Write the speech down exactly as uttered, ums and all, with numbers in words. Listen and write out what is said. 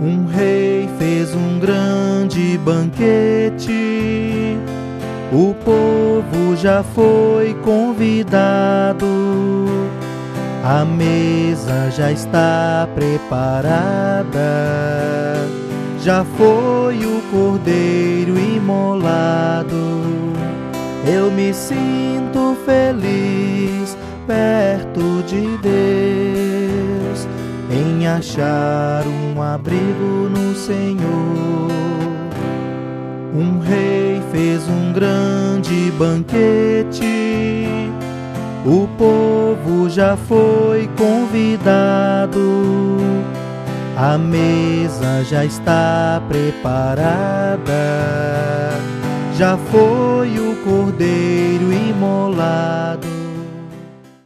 Um rei fez um grande banquete, o povo já foi convidado, a mesa já está preparada, já foi o cordeiro imolado. Eu me sinto feliz perto de Deus, em achar um abrigo no Senhor. Um rei fez um grande banquete, o povo já foi convidado, a mesa já está preparada, já foi o cordeiro imolado.